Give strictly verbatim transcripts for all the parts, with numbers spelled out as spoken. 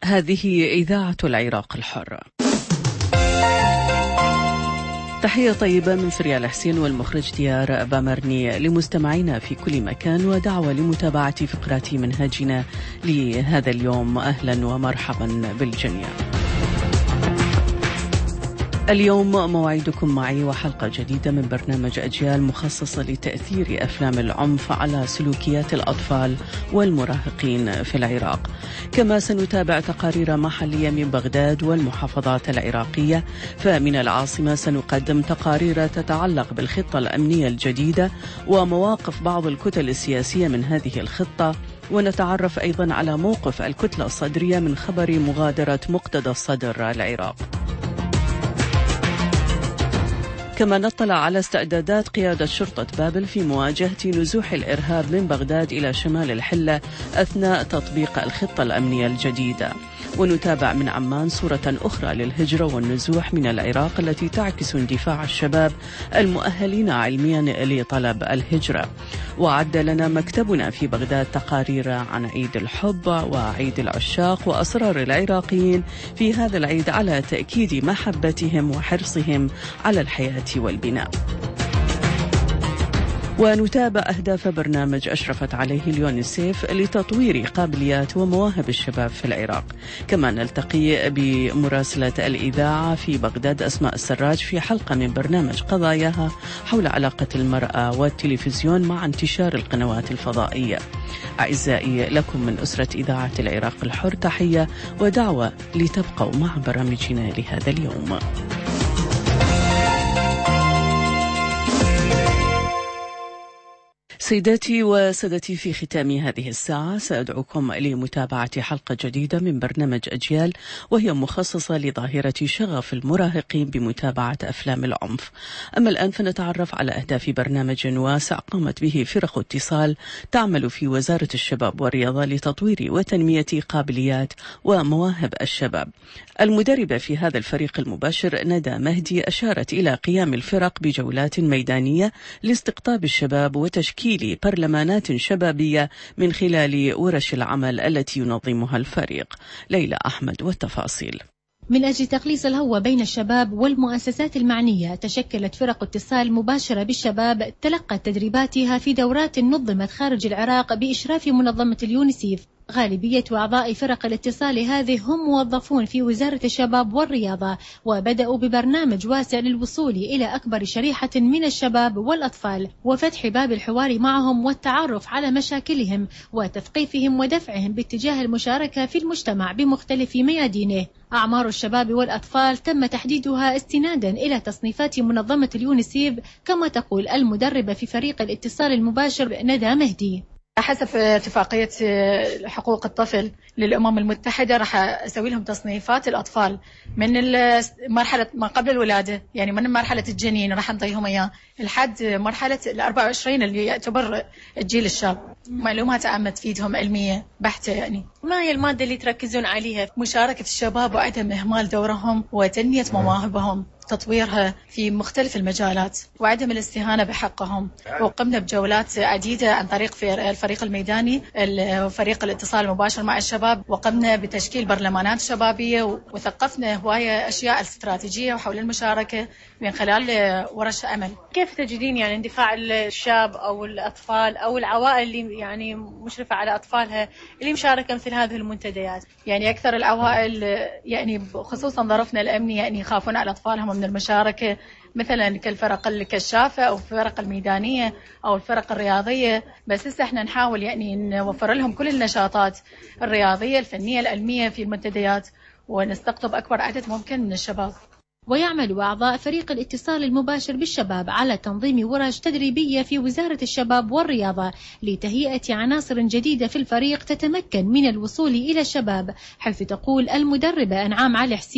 هذه إذاعة العراق الحر. تحية طيبة من فريال حسين والمخرج ديار بامرني لمستمعينا في كل مكان، ودعوة لمتابعة فقرات منهجنا لهذا اليوم. أهلا ومرحبا بالجميع. اليوم موعدكم معي وحلقة جديدة من برنامج أجيال مخصصة لتأثير أفلام العنف على سلوكيات الأطفال والمراهقين في العراق. كما سنتابع تقارير محلية من بغداد والمحافظات العراقية، فمن العاصمة سنقدم تقارير تتعلق بالخطة الأمنية الجديدة ومواقف بعض الكتل السياسية من هذه الخطة، ونتعرف أيضا على موقف الكتلة الصدرية من خبر مغادرة مقتدى الصدر العراق. كما نطلع على استعدادات قيادة شرطة بابل في مواجهة نزوح الإرهاب من بغداد إلى شمال الحلة أثناء تطبيق الخطة الأمنية الجديدة. ونتابع من عمان صورة أخرى للهجرة والنزوح من العراق التي تعكس اندفاع الشباب المؤهلين علميا لطلب الهجرة. وعد لنا مكتبنا في بغداد تقارير عن عيد الحب وعيد العشاق وأصرار العراقيين في هذا العيد على تأكيد محبتهم وحرصهم على الحياة والبناء. ونتابع أهداف برنامج أشرفت عليه اليونيسيف لتطوير قابليات ومواهب الشباب في العراق. كما نلتقي بمراسلة الإذاعة في بغداد أسماء السراج في حلقة من برنامج قضاياها حول علاقة المرأة والتلفزيون مع انتشار القنوات الفضائية. أعزائي، لكم من أسرة إذاعة العراق الحر تحية ودعوة لتبقوا مع برامجنا لهذا اليوم. سيداتي وسادتي، في ختام هذه الساعة سأدعوكم لمتابعة حلقة جديدة من برنامج أجيال، وهي مخصصة لظاهرة شغف المراهقين بمتابعة أفلام العنف. أما الآن فنتعرف على أهداف برنامج واسع قامت به فرق اتصال تعمل في وزارة الشباب والرياضة لتطوير وتنمية قابليات ومواهب الشباب. المدربة في هذا الفريق المباشر ندى مهدي أشارت إلى قيام الفرق بجولات ميدانية لاستقطاب الشباب وتشكيل برلمانات شبابية من خلال ورش العمل التي ينظمها الفريق. ليلى أحمد والتفاصيل. من أجل تقليص الهوة بين الشباب والمؤسسات المعنية، تشكلت فرق اتصال مباشرة بالشباب تلقت تدريباتها في دورات نظمت خارج العراق بإشراف منظمة اليونيسيف. غالبية أعضاء فرق الاتصال هذه هم موظفون في وزارة الشباب والرياضة، وبدأوا ببرنامج واسع للوصول إلى أكبر شريحة من الشباب والأطفال وفتح باب الحوار معهم والتعرف على مشاكلهم وتثقيفهم ودفعهم باتجاه المشاركة في المجتمع بمختلف ميادينه. أعمار الشباب والأطفال تم تحديدها استنادا إلى تصنيفات منظمة اليونيسيف، كما تقول المدربة في فريق الاتصال المباشر ندى مهدي. حسب اتفاقية حقوق الطفل للأمم المتحدة راح أسوي لهم تصنيفات الأطفال من مرحلة ما قبل الولادة، يعني من مرحلة الجنين راح نعطيهم إياه لحد مرحلة الأربعة وعشرين اللي يعتبر الجيل الشاب. معلومات عامة تفيدهم علمية بحتة. يعني ما هي المادة اللي تركزون عليها؟ مشاركة الشباب وعدم إهمال دورهم وتنمية مواهبهم، تطويرها في مختلف المجالات وعدم الاستهانة بحقهم. وقمنا بجولات عديدة عن طريق في الفريق الميداني فريق الاتصال المباشر مع الشباب، وقمنا بتشكيل برلمانات شبابية وثقفنا هواية أشياء استراتيجية وحول المشاركة من خلال ورش عمل. كيف تجدين يعني اندفاع الشاب أو الأطفال أو العوائل اللي يعني مشرفة على أطفالها اللي مشاركة مثل هذه المنتديات؟ يعني أكثر العوائل يعني خصوصا ظرفنا الأمني يعني يخافون على أطفالهم من المشاركة، مثلا كالفرق الكشافة أو الفرق الميدانية أو الفرق الرياضية. بس هسه احنا نحاول يعني نوفر لهم كل النشاطات الرياضية الفنية العلمية في المنتديات ونستقطب أكبر عدد ممكن من الشباب. ويعمل أعضاء فريق الاتصال المباشر بالشباب على تنظيم ورش تدريبية في وزارة الشباب والرياضة لتهيئة عناصر جديدة في الفريق تتمكن من الوصول إلى الشباب، حيث تقول المدربة أنعام علي حسين.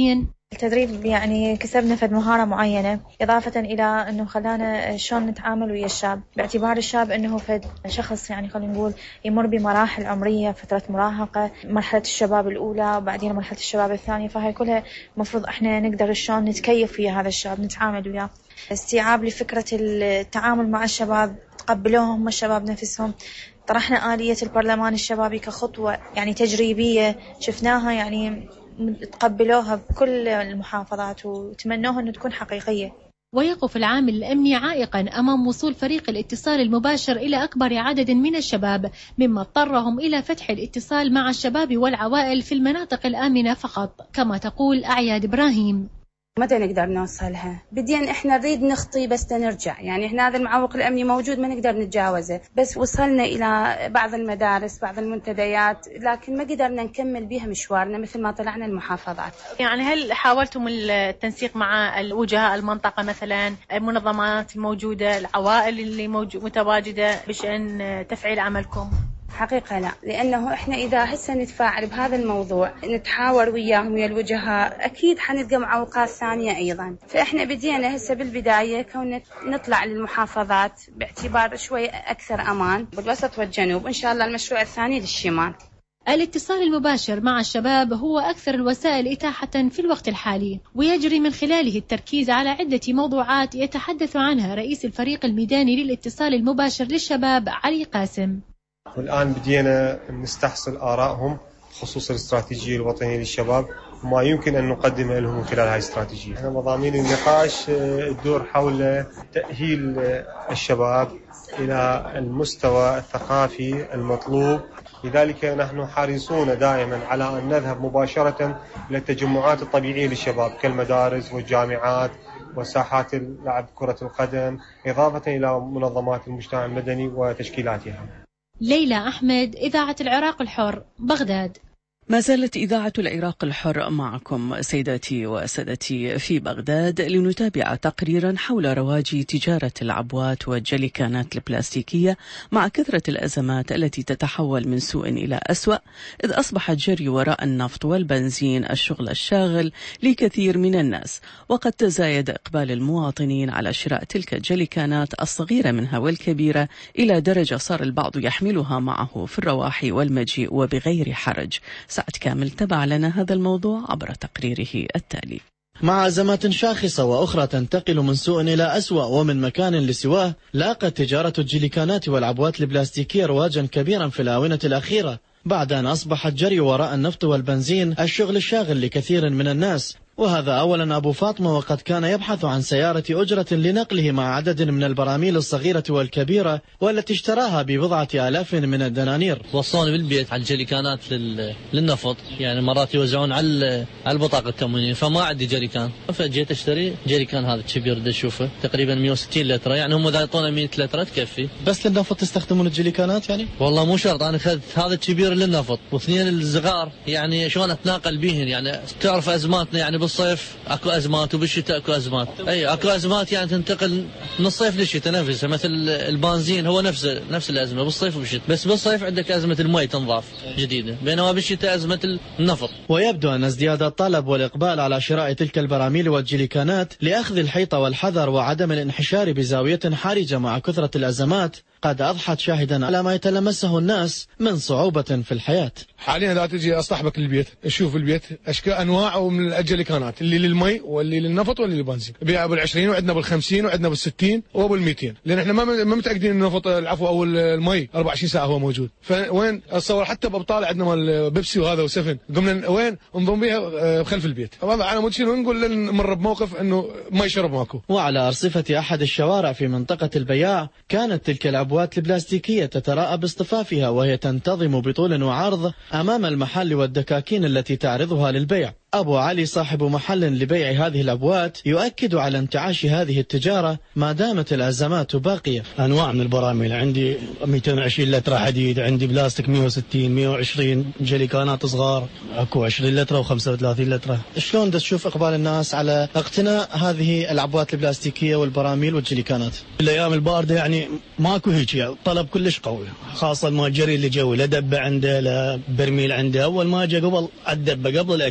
التدريب يعني كسبنا فد مهارة معينة، إضافة إلى أنه خلانا شلون نتعامل ويا الشاب، باعتبار الشاب أنه فد شخص يعني خلينا نقول يمر بمراحل عمرية، فترة مراهقة، مرحلة الشباب الأولى وبعدين مرحلة الشباب الثانية، فهي كلها مفروض إحنا نقدر شلون نتكيف ويا هذا الشاب، نتعامل وياه. استيعاب لفكرة التعامل مع الشباب، تقبلوهم هم الشباب نفسهم. طرحنا آلية البرلمان الشبابي كخطوة يعني تجريبية شفناها، يعني تقبلوها بكل المحافظات وتمنوها أن تكون حقيقية. ويقف العامل الأمني عائقا أمام وصول فريق الاتصال المباشر إلى أكبر عدد من الشباب، مما اضطرهم إلى فتح الاتصال مع الشباب والعوائل في المناطق الآمنة فقط، كما تقول أعياد إبراهيم. متى نقدر نوصلها؟ بديا احنا نريد نخطي بس نرجع، يعني احنا هذا المعوق الامني موجود ما نقدر نتجاوزه، بس وصلنا الى بعض المدارس بعض المنتديات لكن ما قدرنا نكمل بها مشوارنا مثل ما طلعنا المحافظات. يعني هل حاولتم التنسيق مع الوجهاء المنطقة مثلا، المنظمات الموجودة، العوائل اللي موجود متواجدة بشأن تفعيل عملكم؟ حقيقة لا، لأنه إحنا إذا هسه نتفاعل بهذا الموضوع نتحاور وياهم ويا الوجهاء أكيد حنلقى معوقات ثانية أيضا، فإحنا بدينا هسه بالبداية كون نطلع للمحافظات باعتبار شوي أكثر أمان بالوسط والجنوب، وإن شاء الله المشروع الثاني للشمال. الاتصال المباشر مع الشباب هو أكثر الوسائل إتاحة في الوقت الحالي، ويجري من خلاله التركيز على عدة موضوعات يتحدث عنها رئيس الفريق الميداني للاتصال المباشر للشباب علي قاسم. والآن بدينا نستحصل آرائهم بخصوص الاستراتيجية الوطنية للشباب وما يمكن أن نقدمه لهم من خلال هذه الاستراتيجية. احنا مضامين النقاش تدور حول تأهيل الشباب إلى المستوى الثقافي المطلوب، لذلك نحن حريصون دائما على أن نذهب مباشرة إلى التجمعات الطبيعية للشباب كالمدارس والجامعات وساحات لعب كرة القدم، إضافة إلى منظمات المجتمع المدني وتشكيلاتها. ليلى أحمد، إذاعة العراق الحر، بغداد. ما زالت إذاعة العراق الحر معكم سيداتي وسادتي في بغداد لنتابع تقريرا حول رواج تجارة العبوات والجليكانات البلاستيكية مع كثرة الأزمات التي تتحول من سوء إلى أسوأ، إذ أصبح الجري وراء النفط والبنزين الشغل الشاغل لكثير من الناس، وقد تزايد إقبال المواطنين على شراء تلك الجليكانات الصغيرة منها والكبيرة إلى درجة صار البعض يحملها معه في الرواح والمجيء وبغير حرج. سعد كامل تبع لنا هذا الموضوع عبر تقريره التالي. مع أزمات شاخصة وأخرى تنتقل من سوء إلى أسوأ ومن مكان لسواه، لاقت تجارة الجليكانات والعبوات البلاستيكية رواجا كبيرا في الآونة الأخيرة، بعد أن أصبح الجري وراء النفط والبنزين الشغل الشاغل لكثير من الناس. وهذا أولا أبو فاطمة، وقد كان يبحث عن سيارة أجرة لنقله مع عدد من البراميل الصغيرة والكبيرة والتي اشتراها ببضعة آلاف من الدنانير. وصلوني بالبيت على الجريكانات للنفط، يعني مرات يوزعون على على البطاقة التموينية، فما عندي جريكان، فجيت اشتري جريكان هذا الكبير ده اشوفه تقريبا مئة وستين لتر، يعني هم اذا يعطونا مئة لتر تكفي. بس للنفط تستخدمون الجريكانات يعني؟ والله مو شرط، انا اخذت هذا الكبير للنفط واثنين الصغار، يعني شلون اتناقل بيهن، يعني تعرف ازماتنا يعني بالصيف اكو ازمات وبالشتاء اكو ازمات، اي اكو ازمات يعني تنتقل من الصيف للشتاء نفسه، مثل البنزين هو نفس نفس الازمه بالصيف وبالشتاء، بس بالصيف عندك ازمه المي تنضاف جديده، بينما بالشتاء ازمه النفط. ويبدو ان ازدياد الطلب والاقبال على شراء تلك البراميل والجليكانات لاخذ الحيطه والحذر وعدم الانحشار بزاويه حرجه مع كثره الازمات قد أضحت شاهدا على ما يتلمسه الناس من صعوبة في الحياة. حاليا لا تجي أصطحبك البيت، أشوف البيت أشكال أنواع من الجليكانات، اللي للمي واللي للنفط واللي للبنزين، بيع بالعشرين وعندنا بالخمسين وعندنا بالستين وبالميتين، لأن إحنا ما ما متأكدين النفط العفو أو المي أربعة وعشرين ساعة هو موجود. فوين أتصور حتى بأبطال عندنا مال بيبسي وهذا وسفن، قمنا وين نضم بيها خلف البيت. طبعا أنا متشيل ونقول نمر بموقف إنه ما يشرب ماكو. وعلى أرصفة أحد الشوارع في منطقة البياع كانت تلك العبوات البلاستيكية تتراءى باصطفافها وهي تنتظم بطول وعرض أمام المحل والدكاكين التي تعرضها للبيع. أبو علي صاحب محل لبيع هذه الأبوات يؤكد على انتعاش هذه التجارة ما دامت الأزمات باقية. أنواع من البراميل، عندي مئتين وعشرين لتر حديد، عندي بلاستيك مئة وستين مئة وعشرين، جليكانات صغار اكو عشرين لتر وخمسة وثلاثين لتر. شلون تشوف إقبال الناس على اقتناء هذه العبوات البلاستيكية والبراميل والجليكانات؟ الأيام الباردة يعني ماكو هيك، يعني طلب كلش قوي، خاصة ما الجري اللي جوي لا دبة عنده لا برميل عنده. أول ما جاء قبل الدبة قبل الأكل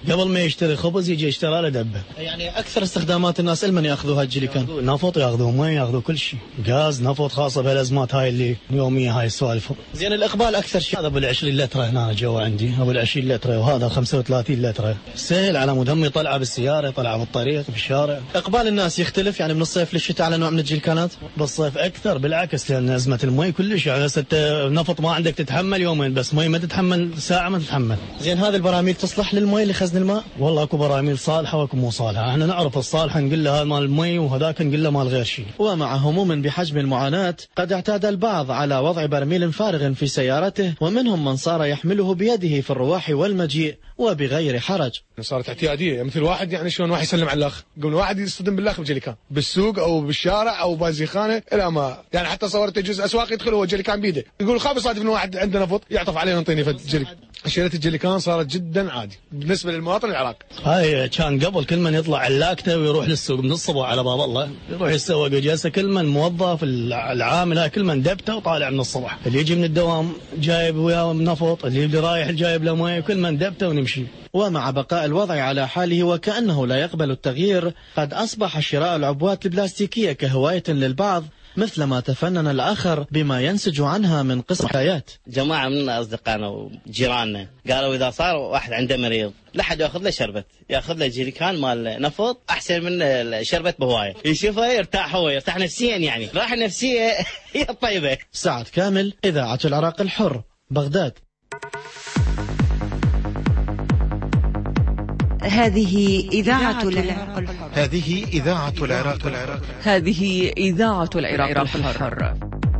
قبل ما يشتري خبز يجي يشتري له دبه. يعني اكثر استخدامات الناس المن ياخذوها الجيليكان؟ نفط، ياخذوا مي، ياخذوا كل شيء، غاز، نفط، خاصه بالازمات هاي اللي يوميه هاي السوالف. زين الاقبال اكثر شيء؟ هذا ابو العشرين لتره هنا جوا عندي، ابو العشرين لتره، وهذا خمسة وثلاثين لتره. سهل على مود هم يطلعها بالسياره، يطلعها بالطريق بالشارع. اقبال الناس يختلف يعني من الصيف للشتاء على نوع من الجيليكانات؟ بالصيف اكثر بالعكس، لان ازمه المي كلش يعني نفط ما عندك تتحمل يومين، بس مي ما تتحمل ساعه ما تتحمل. زين هذه البراميل تصلح للمي لخزن الماء؟ والله اكو براميل صالحه واكو مو صالحه، احنا نعرف الصالحه نقول له هذا مال المي وهذاك نقول له مال غير شيء. ومع هموم بحجم المعاناه قد اعتاد البعض على وضع برميل فارغ في سيارته، ومنهم من صار يحمله بيده في الرواح والمجيء وبغير حرج. صارت اعتياديه، مثل واحد يعني شلون واحد يسلم على الاخ، قبل واحد يصطدم بالاخ بجيليكان بالسوق او بالشارع او بازيخانه الى ما يعني حتى صورت جزء اسواق يدخل هو جيليكان بيده، يقول خاف يصادف انه واحد عنده نفط يعطف عليه ينطيني فد جيليكان. شيله الجيليكان صارت جدا عادي بالنسبه للمواطن العراقي. هاي كان قبل كل من يطلع علاقته ويروح للسوق من الصبح على باب الله، يروح يتسوق وجلسه، كل من موظف العامل هاي كل من دبته وطالع من الصبح، اللي يجي من الدوام جايب وياه نفط، اللي رايح جايب له مي، كل من دبته ونمشي. ومع بقاء الوضع على حاله وكأنه لا يقبل التغيير، قد أصبح شراء العبوات البلاستيكية كهواية للبعض، مثلما تفنن الآخر بما ينسج عنها من قصة حياة. جماعة من أصدقائنا وجيراننا قالوا إذا صار واحد عنده مريض لا حد ياخذ له شربت، ياخذ له جيريكان مال نفط أحسن من الشربت بهواية، يشوفه يرتاح، هو يرتاح نفسيا، يعني راحة نفسية هي طيبة. سعد كامل، إذاعة العراق الحر، بغداد. هذه إذاعة العراق الحر. هذه إذاعة العراق الحر. هذه إذاعة العراق الحر.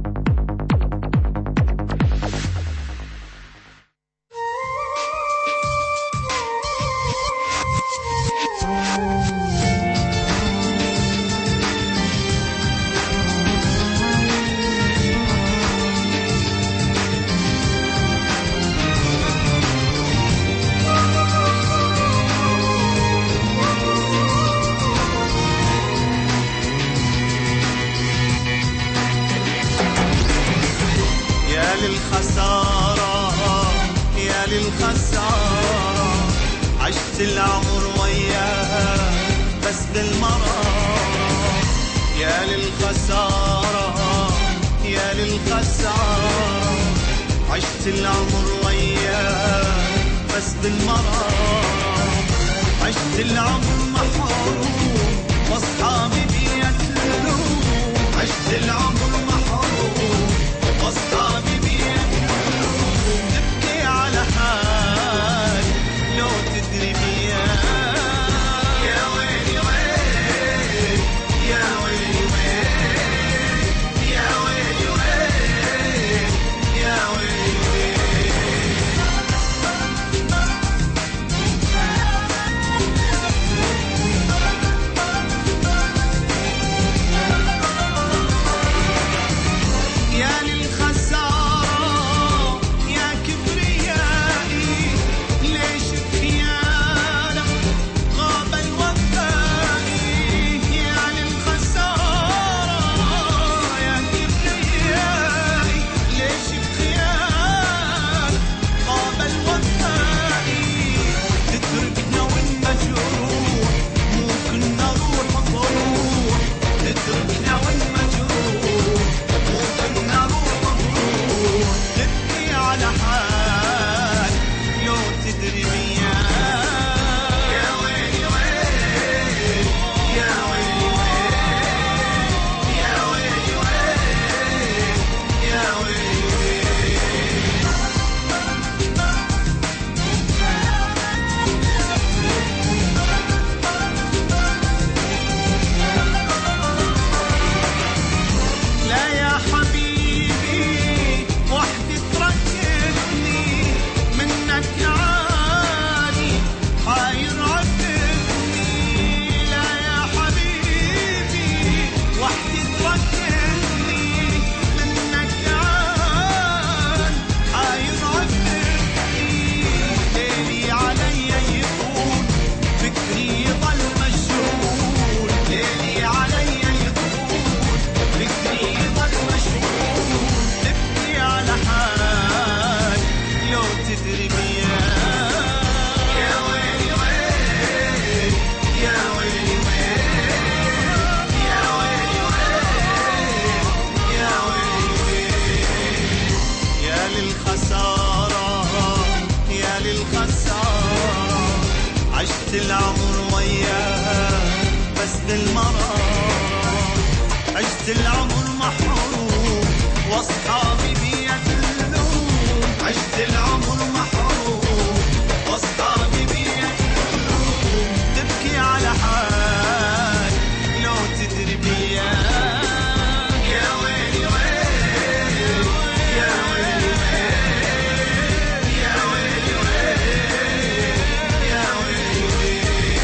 للخسارة يا للخسارة، عشت العمر وياها بس بالمرارة. يا للخسارة يا للخسارة، عشت العمر وياها بس بالمرارة. عشت العمر محروم واصحابي بيتلوم، عشت العمر محروم واصحابي بيتلوم. نبكي على حال لو تدري بيا، يا ويلي ويلي يا ويلي ويلي يا ويلي ويلي يا ويلي ويلي. عشت العمر وياه بس بالمرار، عشت العمر محروم واصحابي بيدلون، عشت العمر محروم واصحابي بيدلون، تبكي على حال لو تدري بياه، يا ويلي ويلي يا ويلي ويلي يا ويلي ويلي يا ويلي ويلي.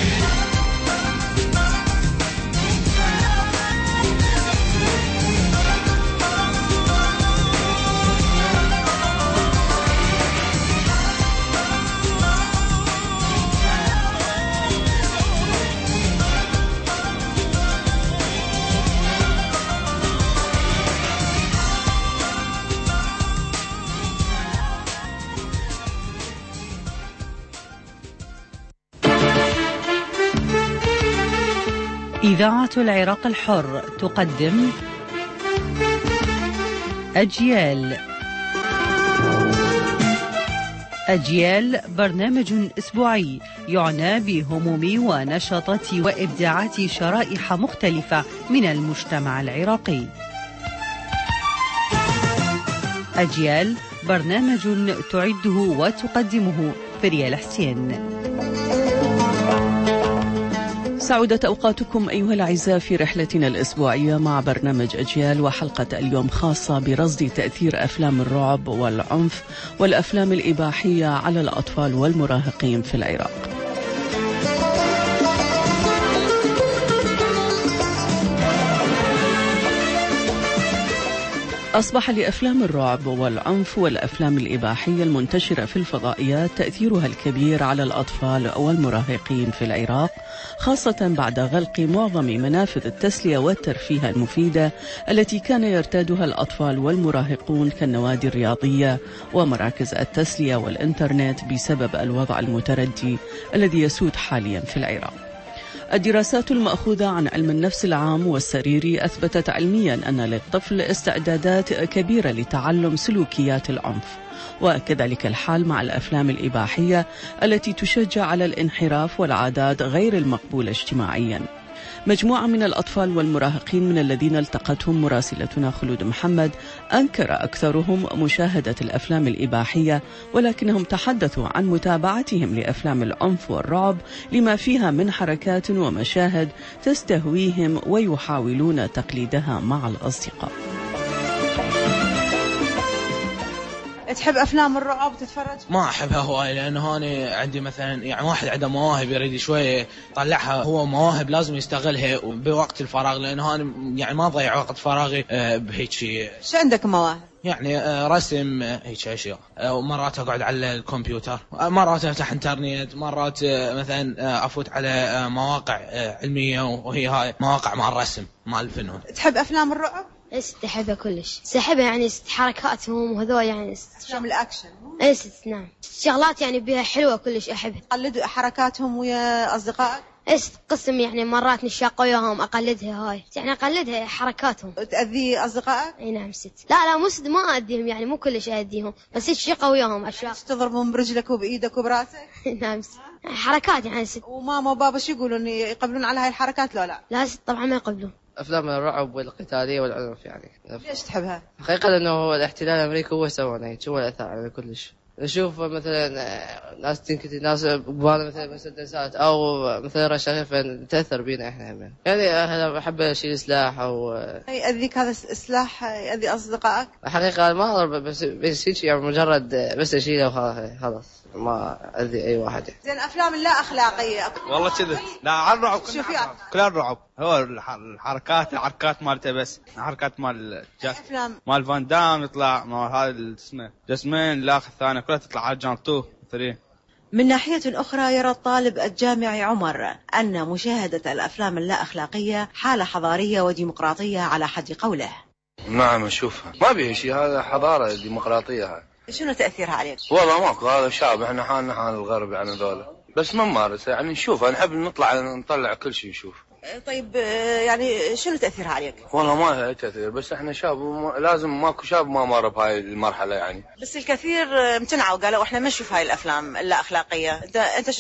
إذاعة العراق الحر تقدم أجيال. أجيال برنامج أسبوعي يعنى بهموم ونشاطات وإبداعات شرائح مختلفة من المجتمع العراقي. أجيال برنامج تعده وتقدمه فريال حسين. سعودت أوقاتكم أيها الأعزاء في رحلتنا الأسبوعية مع برنامج أجيال، وحلقة اليوم خاصة برصد تأثير أفلام الرعب والعنف والأفلام الإباحية على الأطفال والمراهقين في العراق. أصبح لأفلام الرعب والعنف والأفلام الإباحية المنتشرة في الفضائيات تأثيرها الكبير على الأطفال والمراهقين في العراق، خاصة بعد غلق معظم منافذ التسلية والترفيه المفيدة التي كان يرتادها الأطفال والمراهقون كالنوادي الرياضية ومراكز التسلية والإنترنت بسبب الوضع المتردي الذي يسود حاليا في العراق. الدراسات المأخوذة عن علم النفس العام والسريري أثبتت علميا أن للطفل استعدادات كبيرة لتعلم سلوكيات العنف، وكذلك الحال مع الأفلام الإباحية التي تشجع على الانحراف والعادات غير المقبولة اجتماعيا. مجموعة من الأطفال والمراهقين من الذين التقتهم مراسلتنا خلود محمد أنكر أكثرهم مشاهدة الأفلام الإباحية، ولكنهم تحدثوا عن متابعتهم لأفلام العنف والرعب لما فيها من حركات ومشاهد تستهويهم ويحاولون تقليدها مع الأصدقاء. تحب أفلام الرعب تتفرج؟ ما أحبها هواي، لأنه أنا عندي مثلا يعني واحد عنده مواهب يريد شوية يطلعها، هو مواهب لازم يستغلها بوقت الفراغ، لأنه أنا يعني ما ضيع وقت فراغي بهيك شيء. شو عندك مواهب؟ يعني رسم هيك أشياء، مرات أقعد على الكمبيوتر، مرات أفتح إنترنت، مرات مثلا أفوت على مواقع علمية وهي هاي مواقع مع الرسم مع الفنون. تحب أفلام الرعب؟ اي ست احبها كلش، احبها يعني ست حركاتهم وهذول يعني افلام الاكشن. اي ست نعم، شغلات يعني بها حلوه كلش احبها. تقلد حركاتهم ويا اصدقائك؟ اي ست قسم يعني مرات نشاق وياهم اقلدها هاي، يعني اقلدها حركاتهم. تأذي اصدقائك؟ اي نعم ست. لا لا مو ست ما اذيهم، يعني مو كلش اذيهم، بس شقه وياهم اشياء. تضربهم برجلك وبايدك وبراسك؟ نعم ست. حركات يعني ست. وماما وبابا شو يقولون، يقبلون على هاي الحركات لو لا؟ لا ست طبعا ما يقبلون. أفلام الرعب والقتالية والعنف يعني. ليش تحبها؟ حقيقة أنه الاحتلال الأمريكي هو سوى يعني هو الأثر على كلش. نشوف مثلا ناس تنكتل ناس ببالة مثلا مسدسات أو مثلا رشاشات تأثر بينا إحنا هم. يعني أنا بحب أشيل سلاح أو يأذيك هذا السلاح، يأذي أصدقائك؟ حقيقة ما أضرب بس بس يعني مجرد بس أشيله وخلاص ما أذي أي واحد. زين أفلام لا أخلاقية والله كذا. لا على الرعب كلها كلها الرعب، هو الحركات الحركات مالته بس حركات مال جاك مال فان دام يطلع مال هذا اسمه جسمين الأخ الثاني كلها تطلع على جانتو ثري. من ناحية أخرى يرى الطالب الجامعي عمر أن مشاهدة الأفلام اللا أخلاقية حالة حضارية وديمقراطية على حد قوله. نعم أشوفها ما بيه شيء، هذا حضارة ديمقراطية. هاي شنو تأثيرها عليك؟ والله ماكو، هذا شعب احنا حالنا حال الغرب يعني ذولا، بس ما نمارسه يعني نشوفها، نحب نطلع نطلع كل شيء نشوف. طيب يعني شنو تأثيرها عليك؟ والله ما لها تأثير، بس احنا شاب لازم ماكو شاب ما مر بهاي المرحلة يعني. بس الكثير امتنعوا قالوا احنا ما نشوف هاي الأفلام اللا أخلاقية، انت انت شو تقول؟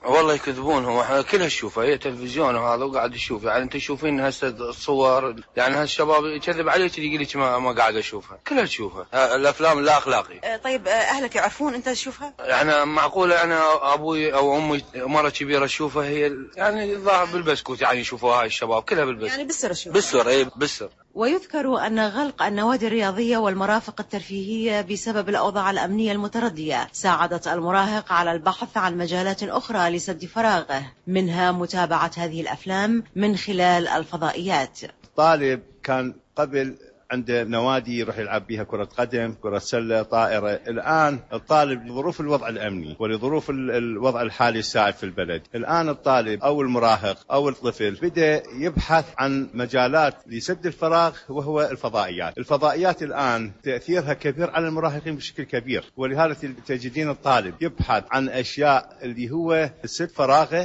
والله يكذبون، هو احنا كلها نشوفها، هي تلفزيون وهذا وقاعد يشوف. يعني انت تشوفين هسه الصور، يعني هالشباب يكذب عليك يقول لك ما, ما قاعد اشوفها، كلها تشوفها الافلام اللا اخلاقيه. طيب اهلك يعرفون انت تشوفها؟ يعني معقوله انا ابوي او امي مره كبيره تشوفها، هي يعني الظاهر بالبسكوت يعني يشوفوها هاي الشباب كلها بالبسكوت، يعني بالسر شوف بالسر اي بالسر. ويذكر أن غلق النوادي الرياضية والمرافق الترفيهية بسبب الأوضاع الأمنية المتردية ساعدت المراهق على البحث عن مجالات أخرى لسد فراغه، منها متابعة هذه الأفلام من خلال الفضائيات. طالب كان قبل عنده نوادي يروح يلعب بها كرة قدم، كرة سلة، طائرة. الآن الطالب لظروف الوضع الأمني ولظروف الوضع الحالي السائد في البلد، الآن الطالب أو المراهق أو الطفل بدأ يبحث عن مجالات لسد الفراغ وهو الفضائيات. الفضائيات الآن تأثيرها كبير على المراهقين بشكل كبير، ولهذا تجدين الطالب يبحث عن أشياء اللي هو سد فراغه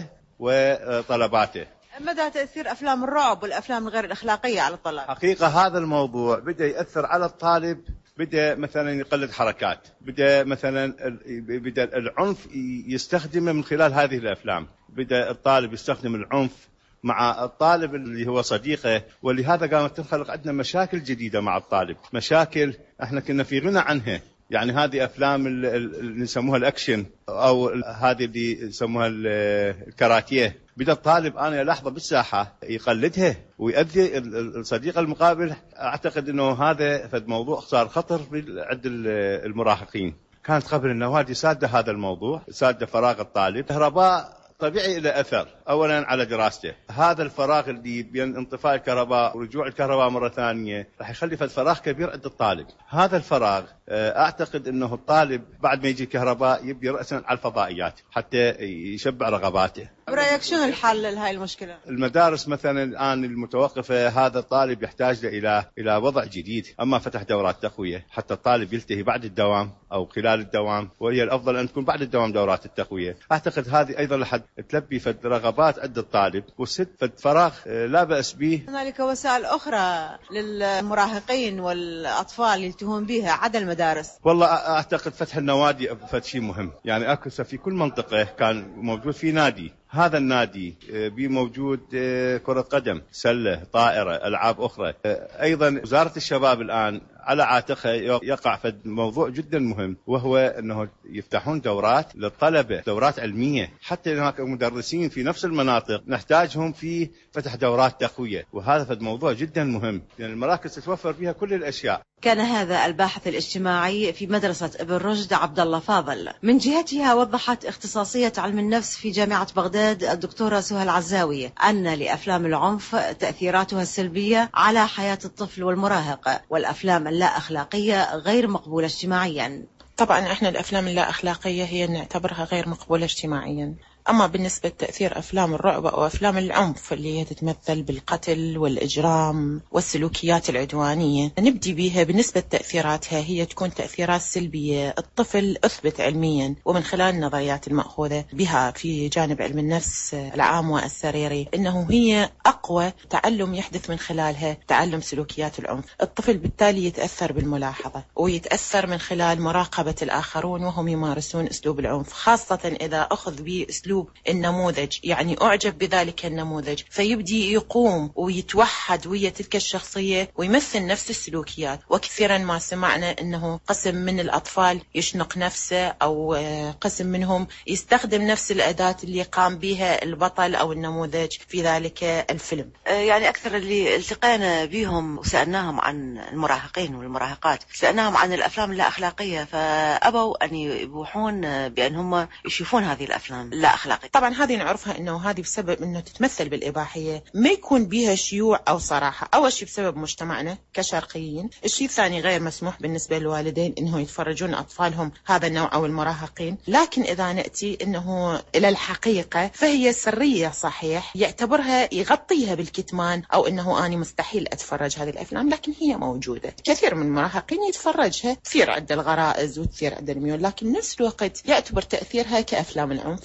وطلباته. مدى تأثير أفلام الرعب والأفلام الغير الأخلاقية على الطلاب؟ حقيقة هذا الموضوع بدأ يأثر على الطالب، بدأ مثلا يقلد حركات، بدأ مثلا بدأ العنف يستخدمه من خلال هذه الأفلام، بدأ الطالب يستخدم العنف مع الطالب اللي هو صديقه، ولهذا قامت تنخلق عندنا مشاكل جديدة مع الطالب، مشاكل احنا كنا في غنى عنها. يعني هذه أفلام اللي يسموها الأكشن أو هذه اللي يسموها الكاراتيه، بدأ الطالب أنا لحظة بالساحة يقلدها ويؤذي الصديق المقابل. أعتقد أنه هذا فد موضوع صار خطر عند المراهقين. كانت قبل النوادي سادة هذا الموضوع، سادة فراغ الطالب. كهرباء طبيعي إلى أثر أولا على دراسته، هذا الفراغ اللي بين انطفاء الكهرباء ورجوع الكهرباء مرة ثانية راح يخلي فراغ كبير عند الطالب. هذا الفراغ أعتقد أنه الطالب بعد ما يجي الكهرباء يبدي رأسا على الفضائيات حتى يشبع رغباته. برأيك شنو الحل لهاي المشكلة؟ المدارس مثلا الآن المتوقفة، هذا الطالب يحتاج إلى إلى وضع جديد، أما فتح دورات تقوية حتى الطالب يلتهي بعد الدوام أو خلال الدوام، وهي الأفضل أن تكون بعد الدوام دورات التقوية. أعتقد هذه أيضا لحد تلبي فد رغبات عند الطالب وسد فد فراغ لا بأس به. هنالك وسائل أخرى للمراهقين والأطفال يلتهون بها عدا المدارس. والله أعتقد فتح النوادي فد شيء مهم، يعني أكثر في كل منطقة كان موجود في نادي، هذا النادي بي موجود كرة قدم، سلة، طائرة، ألعاب أخرى. أيضا وزارة الشباب الآن على عاتقها يقع في موضوع جدا مهم، وهو أنه يفتحون دورات للطلبة، دورات علمية، حتى هناك مدرسين في نفس المناطق نحتاجهم في فتح دورات تقوية، وهذا في موضوع جدا مهم، لأن يعني المراكز تتوفر فيها كل الأشياء. كان هذا الباحث الاجتماعي في مدرسة ابن رشد عبد الله فاضل. من جهتها وضحت اختصاصية علم النفس في جامعة بغداد الدكتورة سهى العزاوي أن لأفلام العنف تأثيراتها السلبية على حياة الطفل والمراهق، والأفلام اللا أخلاقية غير مقبولة اجتماعيا. طبعا احنا الأفلام اللا أخلاقية هي نعتبرها غير مقبولة اجتماعيا. أما بالنسبة لتأثير أفلام الرعب أو أفلام العنف اللي هي تتمثل بالقتل والإجرام والسلوكيات العدوانية، نبدي بها. بالنسبة لتأثيراتها هي تكون تأثيرات سلبية. الطفل أثبت علميا ومن خلال النظريات المأخوذة بها في جانب علم النفس العام والسريري أنه هي أقوى تعلم يحدث من خلالها تعلم سلوكيات العنف. الطفل بالتالي يتأثر بالملاحظة ويتأثر من خلال مراقبة الآخرون وهم يمارسون أسلوب العنف، خاصة إذا أخذ به أسلوب النموذج، يعني أعجب بذلك النموذج فيبدي يقوم ويتوحد ويا تلك الشخصية ويمثل نفس السلوكيات. وكثيرا ما سمعنا أنه قسم من الأطفال يشنق نفسه أو قسم منهم يستخدم نفس الأداة اللي قام بها البطل أو النموذج في ذلك الفيلم. يعني أكثر اللي التقينا بهم وسألناهم عن المراهقين والمراهقات، سألناهم عن الأفلام اللا أخلاقية، فأبوا أن يبوحون بأن هم يشوفون هذه الأفلام لا أخلاقية. طبعا هذه نعرفها أنه هذه بسبب أنه تتمثل بالإباحية، ما يكون بها شيوع أو صراحة. أول شيء بسبب مجتمعنا كشرقيين، الشيء الثاني غير مسموح بالنسبة للوالدين أنه يتفرجون أطفالهم هذا النوع أو المراهقين. لكن إذا نأتي أنه إلى الحقيقة فهي سرية صحيح، يعتبرها يغطيها بالكتمان أو أنه أنا مستحيل أتفرج هذه الأفلام، لكن هي موجودة. كثير من المراهقين يتفرجها، تثير عند الغرائز وتثير عند الميول، لكن نفس الوقت يعتبر تأثيرها كأفلام العنف هي الشديد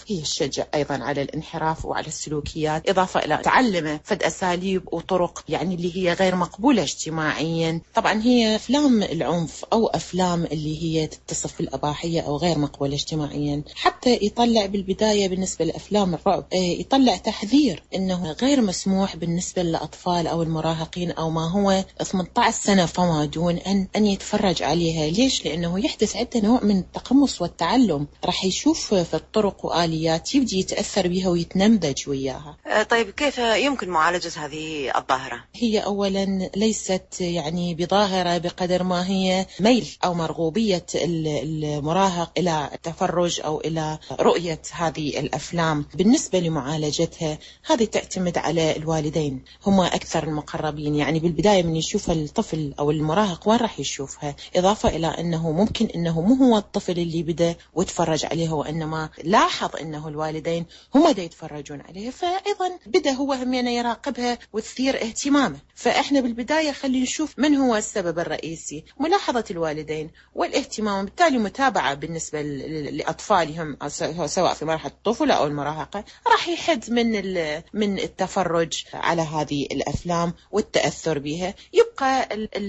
يشجع أيضا على الانحراف وعلى السلوكيات، إضافة إلى تعلم فد أساليب وطرق يعني اللي هي غير مقبولة اجتماعيا. طبعا هي أفلام العنف أو أفلام اللي هي تتصف بالأباحية أو غير مقبولة اجتماعيا، حتى يطلع بالبداية بالنسبة لأفلام الرعب يطلع تحذير إنه غير مسموح بالنسبة للأطفال أو المراهقين أو ما هو ثمانية عشر سنة فما دون أن أن يتفرج عليها. ليش؟ لأنه يحدث عنده نوع من التقمص والتعلم، راح يشوف في الطرق وآليات يبدي يتأثر بها ويتنمذج وياها. طيب كيف يمكن معالجة هذه الظاهرة؟ هي أولا ليست يعني بظاهرة بقدر ما هي ميل أو مرغوبية المراهق إلى التفرج أو إلى رؤية هذه الأفلام. بالنسبة لمعالجتها هذه تعتمد على الوالدين، هم أكثر المقربين. يعني بالبداية من يشوف الطفل أو المراهق وين راح يشوفها، إضافة إلى أنه ممكن أنه مو هو الطفل اللي بدأ وتفرج عليه، وإنما لاحظ أنه الوالدين هم دا يتفرجون عليه، فأيضا بدأ هو همين يراقبها وتثير اهتمامه. فإحنا بالبداية خلينا نشوف من هو السبب الرئيسي، ملاحظة الوالدين والاهتمام، بالتالي متابعة بالنسبة لأطفالهم سواء في مرحلة الطفولة أو المراهقة، راح يحد من من التفرج على هذه الأفلام والتأثر بها. يبقى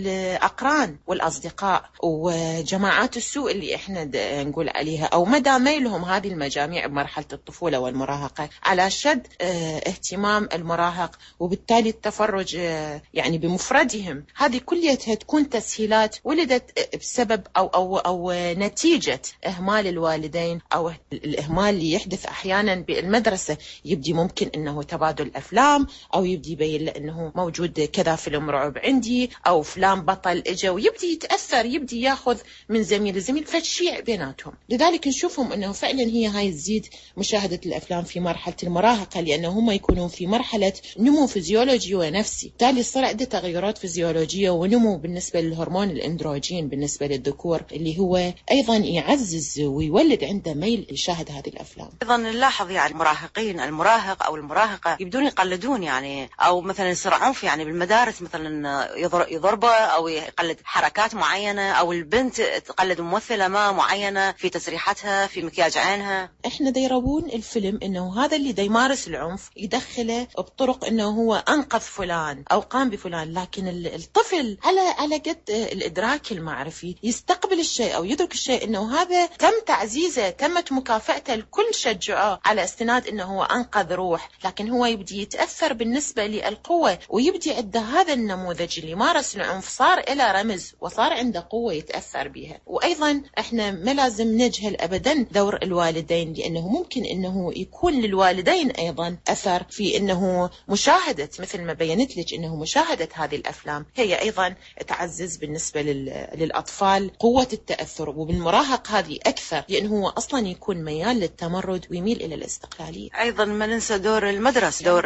الأقران والأصدقاء وجماعات السوء اللي إحنا نقول عليها أو مدى ميلهم هذه المجاميع بمرحلة الطفولة والمراهقة على شد اهتمام المراهق، وبالتالي التفرج يعني بمفردهم. هذه كلها تكون تسهيلات ولدت بسبب أو أو أو نتيجة إهمال الوالدين أو الإهمال اللي يحدث أحيانا بالمدرسة. يبدي ممكن إنه تبادل أفلام، أو يبدي يبين له إنه موجود كذا فيلم رعب عندي، أو فلان بطل إجا، ويبدي يتأثر، يبدي ياخذ من زميل لزميل فتشيع بيناتهم. لذلك نشوفهم إنه فعلا هي هاي تزيد مشاهدة الأفلام في مرحلة المراهقة، لأنه هم يكونون في مرحلة نمو فيزيولوجي ونفسي، بالتالي يصير عنده تغيرات فيزيولوجية ونمو بالنسبة للهرمون الأندروجين بالنسبة للذكور، اللي هو أيضا يعزز ويولد عنده ميل يشاهد هذه الأفلام. أيضا نلاحظ يعني المراهقين، المراهق أو المراهقة يبدون يقلدون يعني، أو مثلا يصير عنف يعني بالمدارس، مثلا يضربه أو يقلد حركات معينة، أو البنت تقلد ممثلة ما معينة في تسريحتها في مكياج عينها. إحنا ديربون الفيلم إنه هذا اللي ديمارس العنف يدخله بطرق إنه هو أنقذ فلان أو قام بفلان، لكن الطفل على على قد الإدراك المعرفي يستقبل الشيء أو يدرك الشيء إنه هذا تم تعزيزه، تمت مكافأته، الكل شجعه على استناد إنه هو أنقذ روح، لكن هو يبدي يتأثر بالنسبة للقوة، ويبدي عنده هذا النموذج اللي مارس العنف صار إلى رمز وصار عنده قوة يتأثر بها. وأيضا إحنا ما لازم نجهل أبدا دور الوالدين، لأنه ممكن إنه يكون للوالدين أيضا أثر في إنه مشاهدة، مثل ما بينت لك إنه مشاهدة هذه الأفلام هي أيضا تعزز بالنسبة للأطفال قوة التأثر، وبالمراهق هذه أكثر، لأنه هو أصلا يكون ميال للتمرد ويميل إلى الاستقلالية. أيضا ما ننسى دور المدرسة، دور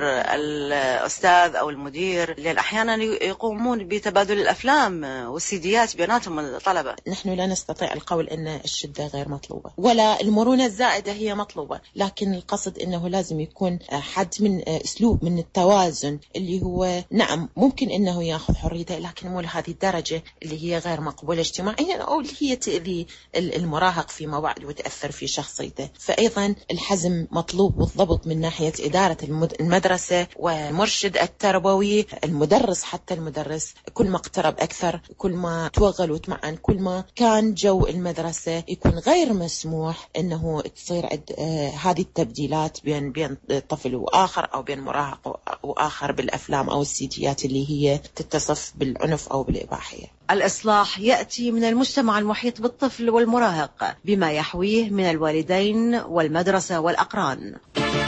الأستاذ أو المدير، لأن أحيانا يقومون بتبادل الأفلام والسيديات بيناتهم الطلبة. نحن لا نستطيع القول أن الشدة غير مطلوبة ولا المرونة الزائدة هي مطلوبة، لكن القصد أنه لازم يكون حد من أسلوب من التوازن، اللي هو نعم ممكن أنه يأخذ حريته، لكن مو لهذه الدرجة اللي هي غير مقبولة اجتماعيا أو اللي هي تأذي المراهق فيما بعد وتأثر في شخصيته. فأيضا الحزم مطلوب والضبط من ناحية إدارة المدرسة والمرشد التربوي، المدرس، حتى المدرس كل ما اقترب أكثر، كل ما توغل وتمعن، كل ما كان جو المدرسة يكون غير مسموح أنه تصير آه هذه التبديلات بين بين طفل وآخر أو بين مراهق وآخر بالأفلام أو السيديات اللي هي تتصف بالعنف أو بالإباحية. الإصلاح يأتي من المجتمع المحيط بالطفل والمراهق بما يحويه من الوالدين والمدرسة والأقران.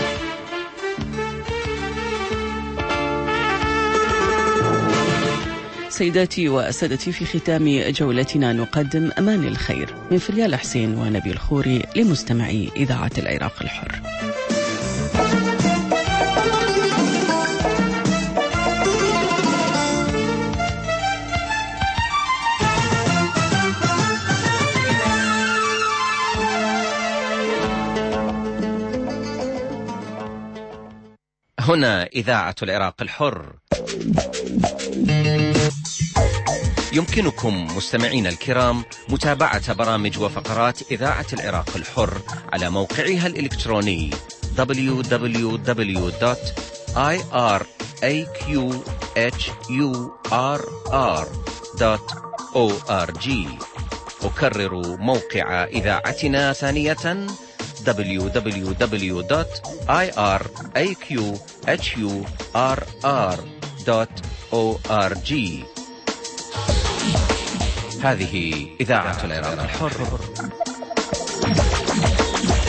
سيداتي وسادتي، في ختام جولتنا نقدم أمان الخير من فريال حسين ونبي الخوري لمستمعي إذاعة العراق الحر. هنا إذاعة العراق الحر. يمكنكم مستمعينا الكرام متابعة برامج وفقرات إذاعة العراق الحر على موقعها الإلكتروني دبليو دبليو دبليو دوت آي آر إيه كيو إتش يو آر آر دوت أو آر جي. أكرر موقع إذاعتنا ثانية دبليو دبليو دبليو دوت آي آر إيه كيو إتش يو آر آر دوت أو آر جي. هذه إذاعة العراق الحر.